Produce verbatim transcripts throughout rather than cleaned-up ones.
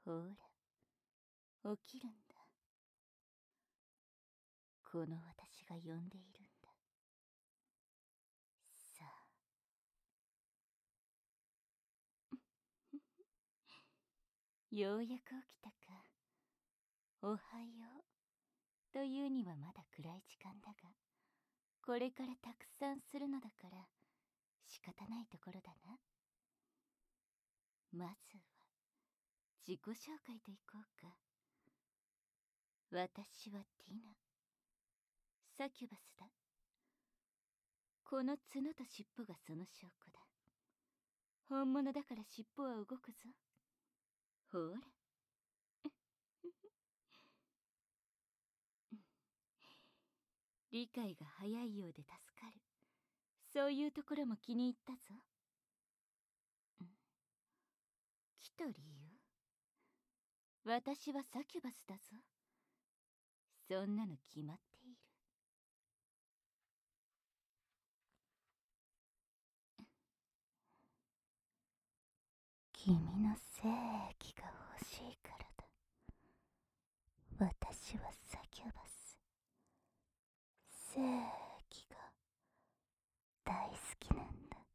ほら、起きるんだ。この私が呼んでいるんだ。さあ。ようやく起きたか。おはよう。というにはまだ暗い時間だが、これからたくさんするのだから仕方ないところだな。まずは自己紹介といこうか。私はティナ、サキュバスだ。この角と尻尾がその証拠だ。本物だから尻尾は動くぞ。ほら。理解が早いようで助かる。そういうところも気に入ったぞ。ん？来た理由？私はサキュバスだぞ。そんなの決まっている。君の精液が欲しいからだ。私はサキュバス。精液が大好きなんだ。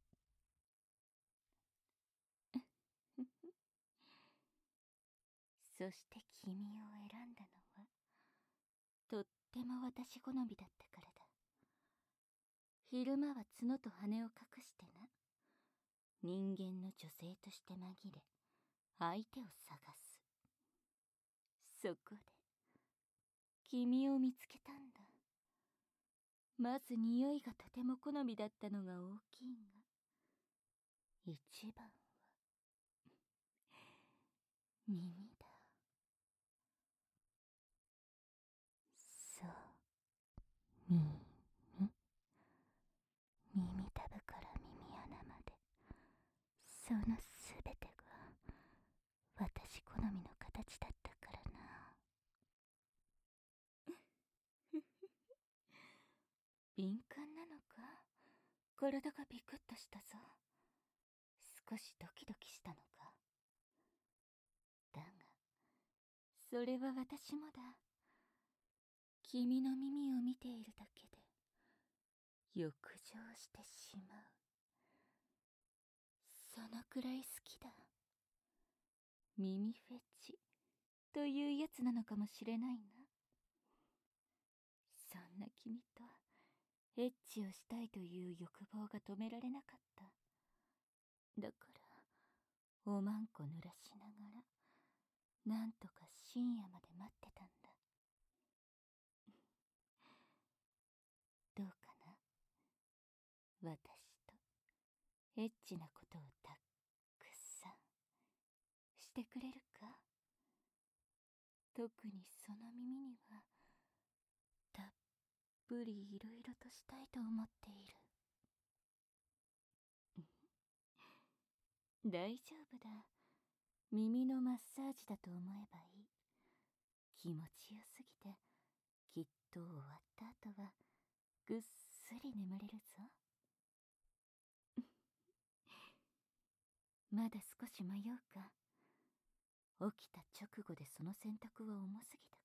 そして君を選んだのはとっても私好みだったからだ。昼間は角と羽を隠してな。人間の女性として紛れ相手を探す。そこで君を見つけたんだ。まず匂いがとても好みだったのが大きいが、一番は耳だ。そう、耳。耳たぶから耳穴まで、そのすべてが私好みの形だったからな。敏感なのか？体がビクッとしたぞ。少しドキドキしたのか。だがそれは私もだ。君の耳を見ているだけで欲情してしまう。そのくらい好きだ。耳フェチというやつなのかもしれないな。そんな君とエッチをしたいという欲望が止められなかった。だからおまんこ濡らしながらなんとか深夜まで待ってたんだ。どうかな、私とエッチなことをたっくさんしてくれるか。特にその耳にはたっぷりいろいろとしたいと思っている。大丈夫だ。耳のマッサージだと思えばいい。気持ちよすぎてきっと終わった後はぐっすり眠れるぞ。まだ少し迷うか。起きた直後でその選択は重すぎたか。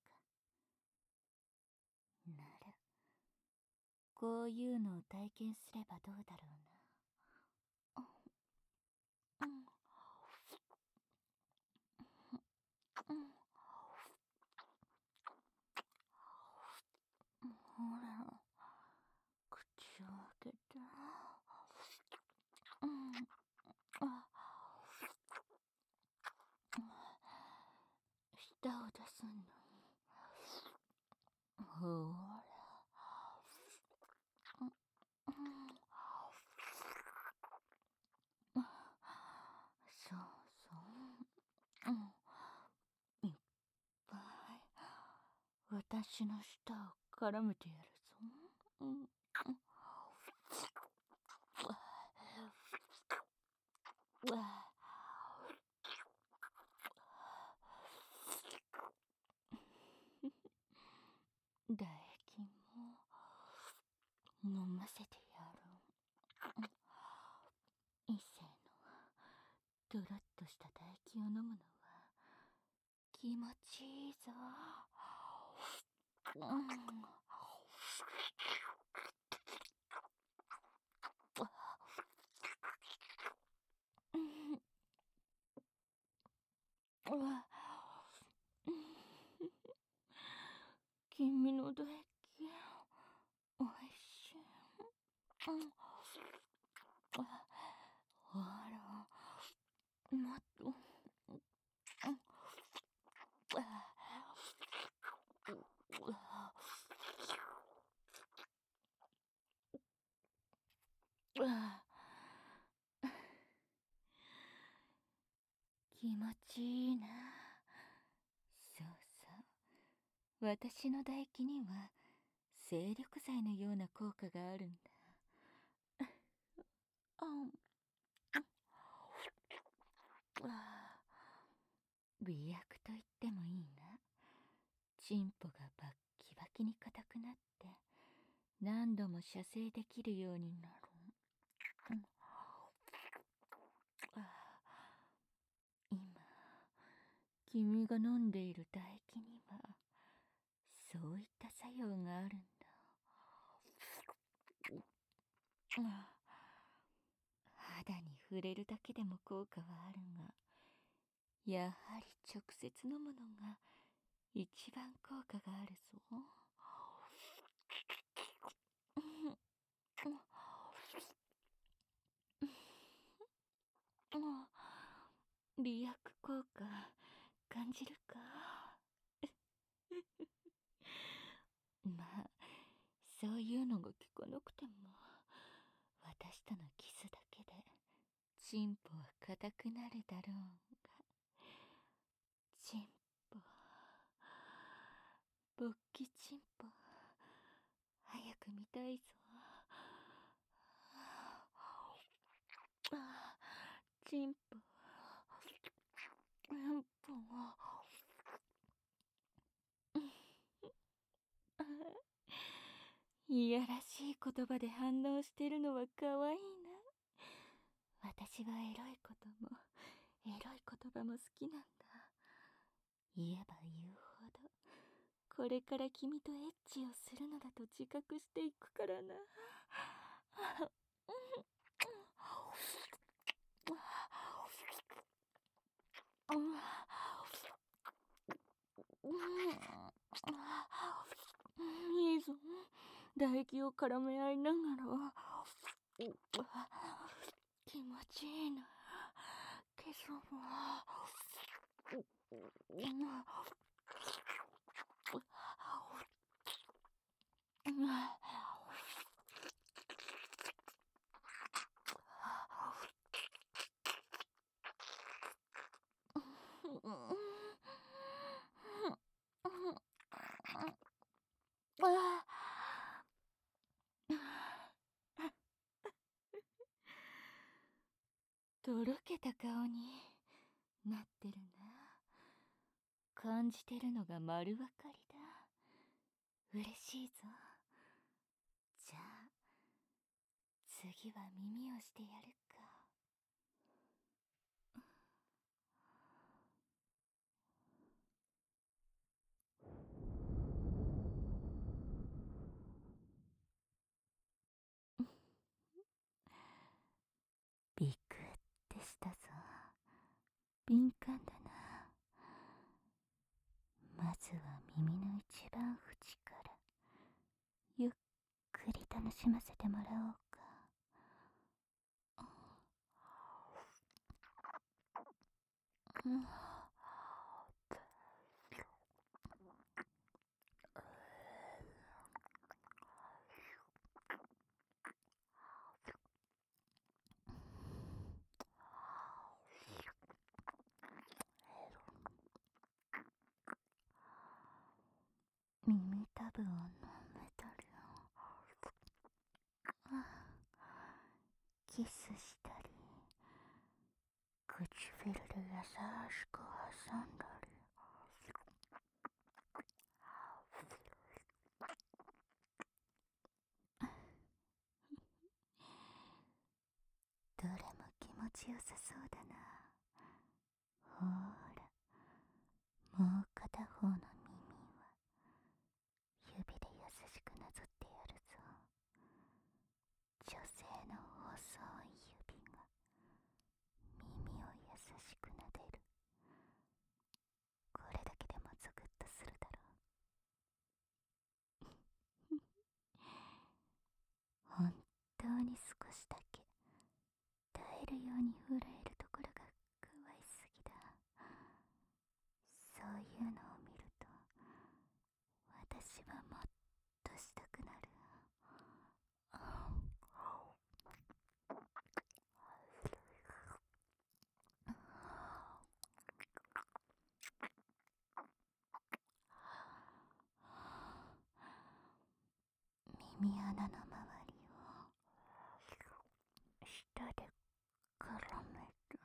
ならこういうのを体験すればどうだろうな。うん、うん、ほら、口を開けて。うん、あ、舌を出すんだ。ほら、うん、そうそう、うん、いっぱい私の舌を絡めてやるぞ。うん、うん、うわ、唾液も飲ませてやる。異性のドロッとした唾液を飲むのは気持ちいいぞ。うん。君の唾液おいしい。うん。あら、もっと。気持ちいいな。そうそう。私の唾液には精力剤のような効果があるんだ。あん。美薬と言ってもいいな。チンポがバッキバキに硬くなって何度も射精できるようになる。うん、今君が飲んでいる唾液にはそういった作用があるんだ。肌に触れるだけでも効果はあるが、やはり直接飲むのが一番効果があるぞ。美薬効果感じるか？まあそういうのが聞かなくても、私とのキスだけでチンポは硬くなるだろうが。チンポ、勃起チンポ、早く見たいぞ。チンポ、うんぽ。いやらしい言葉で反応してるのは可愛いな。私はエロいこともエロい言葉も好きなんだ。言えば言うほどこれから君とエッチをするのだと自覚していくからな。いいぞ、唾液を絡め合いながら。気持ちいいな。ケソも。とろけた顔になってるな。感じてるのが丸分かりだ。嬉しいぞ。じゃあ次は耳をしてやるか。ビクってしたぞ。敏感だな。まずは耳の一番縁からゆっくり楽しませてもらおうか。うん、耳たぶを舐めたり、キスしたり、唇で優しく挟んだり。どれも気持ちよさそうだな。ほーら、もうに少しだけ耐えるように震えるところが可愛すぎだ。そういうのを見ると私はもっとしたくなる。耳穴の周りを舌で絡める。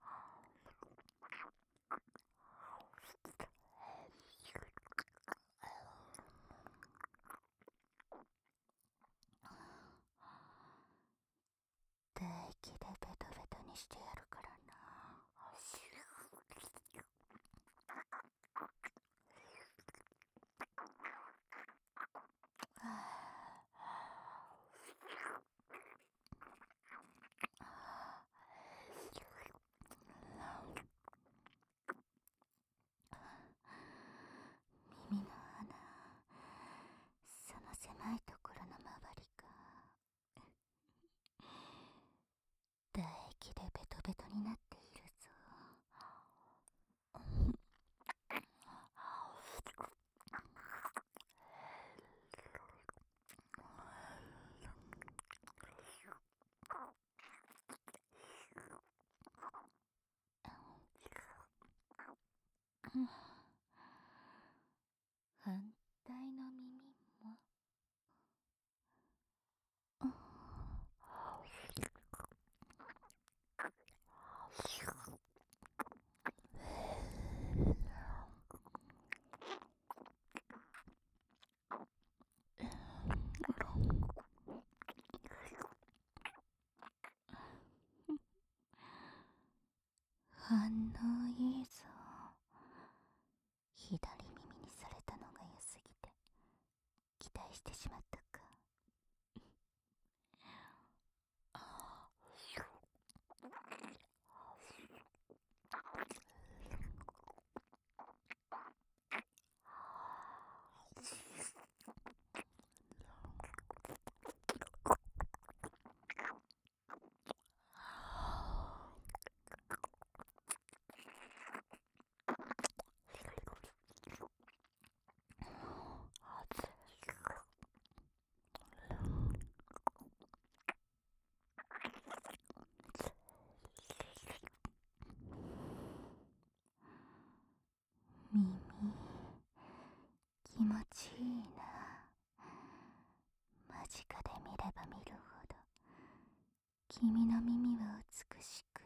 唾液でベトベトにしてやるからな。耳の穴、その狭いところの周りが唾液でベトベトになっているぞ。反対の耳も。反応いいぞ。左耳にされたのが良すぎて期待してしまったか。耳、気持ちいいな。間近で見れば見るほど君の耳は美しく、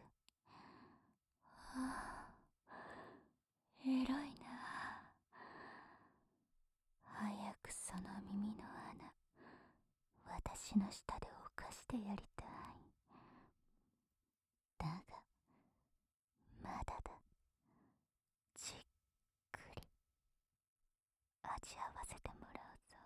はあ、偉いな。早くその耳の穴、私の舌で犯してやりたい。だがまだだ。じっくり味わわせてもらうぞ。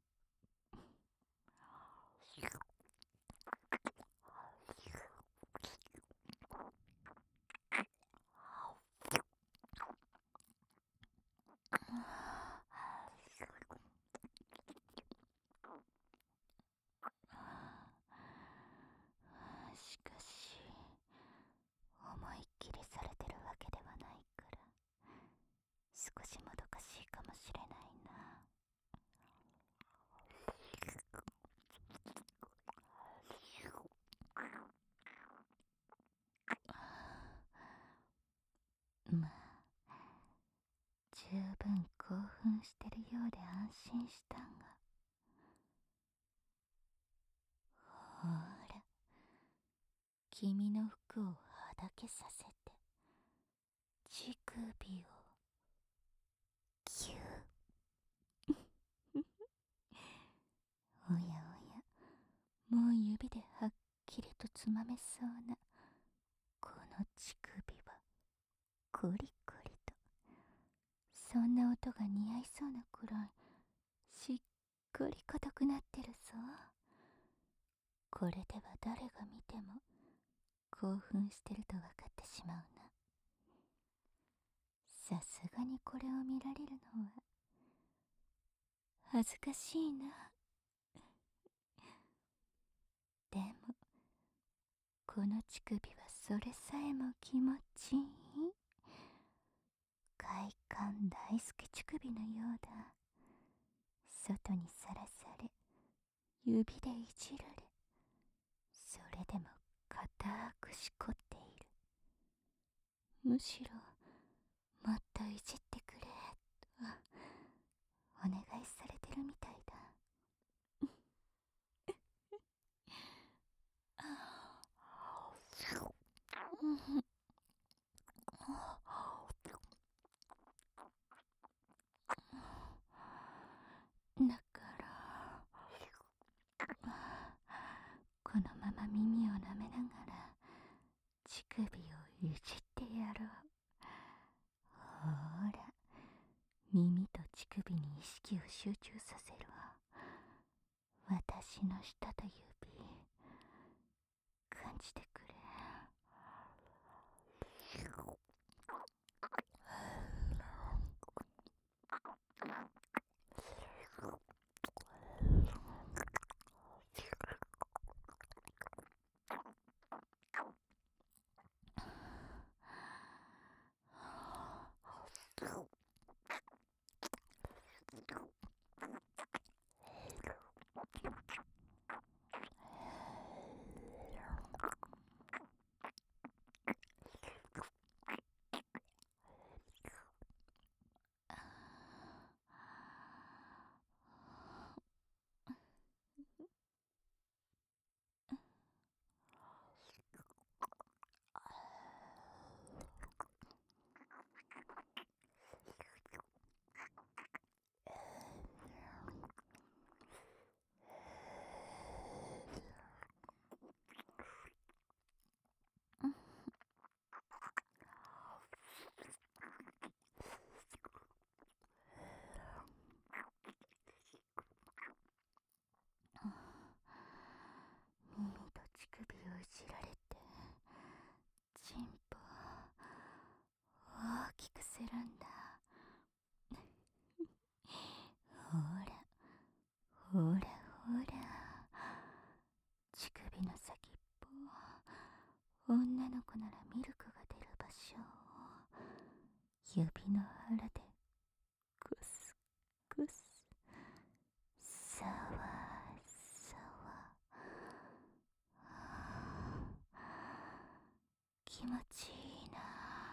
しかし思いっきりされてるわけではないから少しもどかしいかもしれないな。まあ十分興奮してるようで安心したが、ほら君の服をはだけさせて乳首をキューおやおや、もう指ではっきりとつまめそうなこの乳首はコリコリと、そんな音が似合いそうなくらいしっかり硬くなってるぞ。これでは誰が見ても興奮してると分かってしまうな。さすがにこれを見られるのは恥ずかしいな。でもこの乳首はそれさえも気持ちいい。快感大好き乳首のようだ。外にさらされ、指でいじられ、それでも固くしこっている。むしろもっといじってくれとお願いされてるみたいだ。だからこのまま耳を舐めながら乳首をいじってやろう。ほーら、耳と乳首に意識を集中させるわ。私の舌と指感じてくれ。耳と乳首をいじられてチンポ大きくするんだ。ほらほらほら、乳首の先っぽ、女の子ならミルクが出る場所を指の腹でクスクス、さわさわ、気持ちいいな。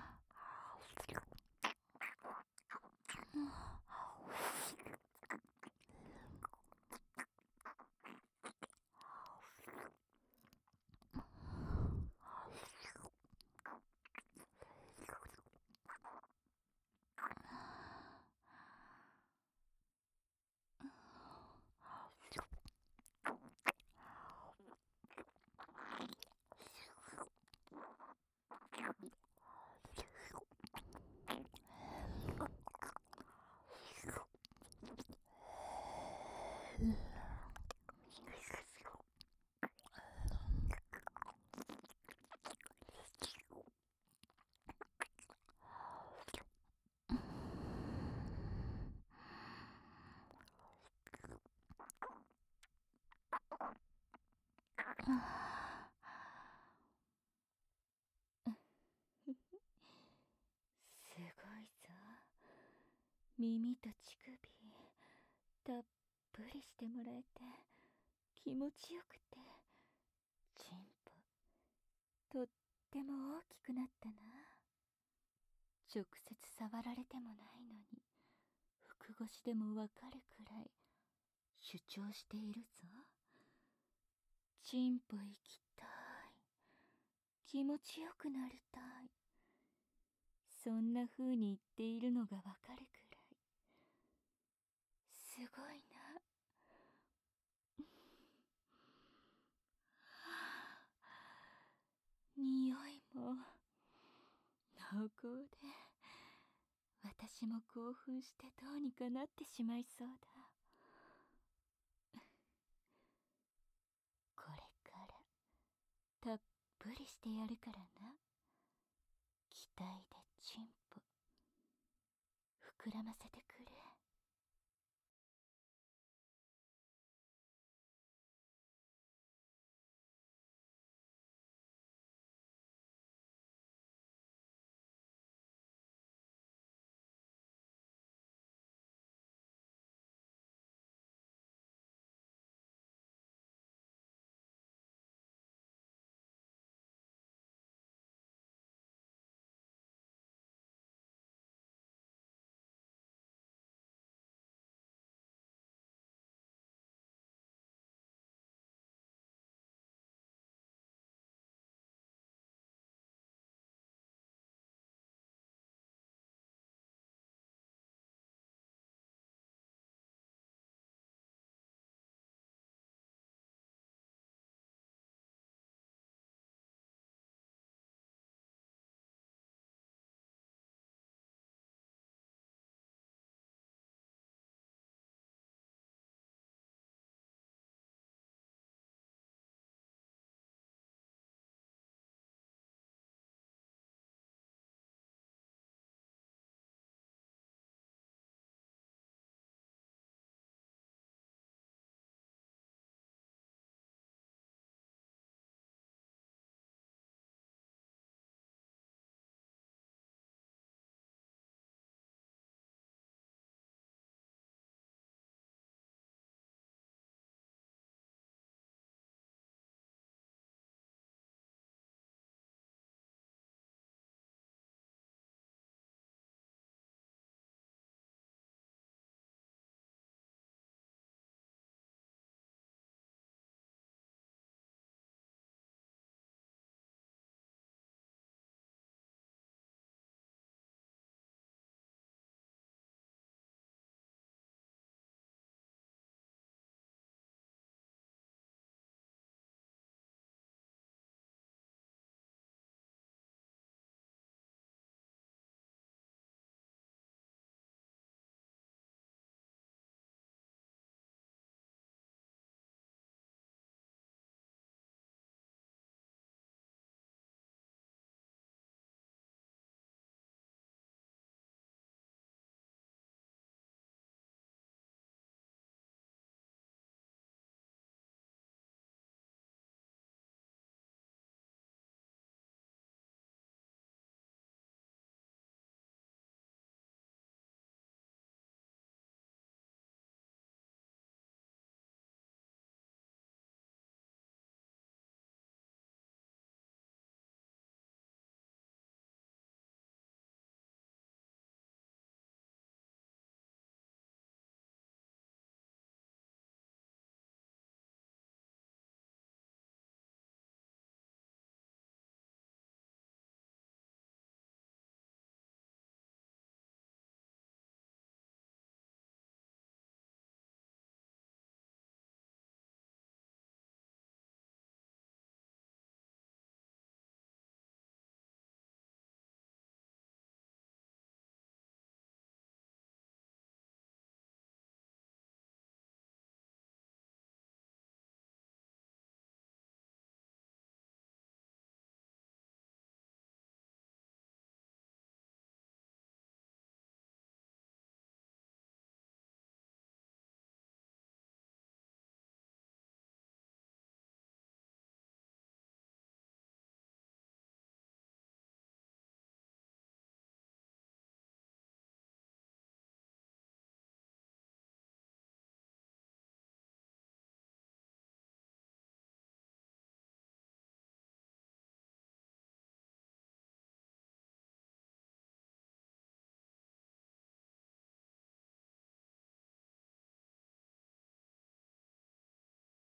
すごいぞ。耳と乳首たっぷりしてもらえて気持ちよくて、チンポとっても大きくなったな。直接触られてもないのに服越しでもわかるくらい主張しているぞ。チンポ行きたい、気持ちよくなりたい、そんな風に言っているのがわかるくらいすごいな。匂いも濃厚で、私も興奮してどうにかなってしまいそうだ。これからたっぷりしてやるからな。期待でチンポ膨らませてくれ。